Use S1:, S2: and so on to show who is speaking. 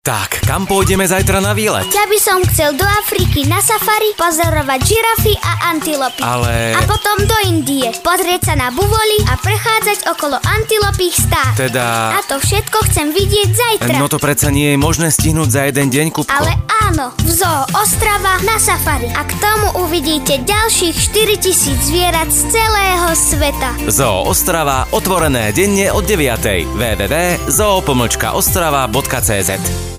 S1: Tak, kam pôjdeme zajtra na výlet?
S2: Ja by som chcel do Afriky na safari pozorovať žirafy a antilopy.
S1: Ale...
S2: A potom do Indie, pozrieť sa na buvoly a prechádzať okolo antilopých stád.
S1: Teda...
S2: A to všetko chcem vidieť zajtra.
S1: No to predsa nie je možné stihnúť za jeden deň, Kupko.
S2: Ale áno, v Zoo Ostrava na safari. A k tomu uvidíte ďalších 4000 zvierat z celého sveta.
S1: Zoo Ostrava, otvorené denne od 9:00. www.zoo-ostrava.cz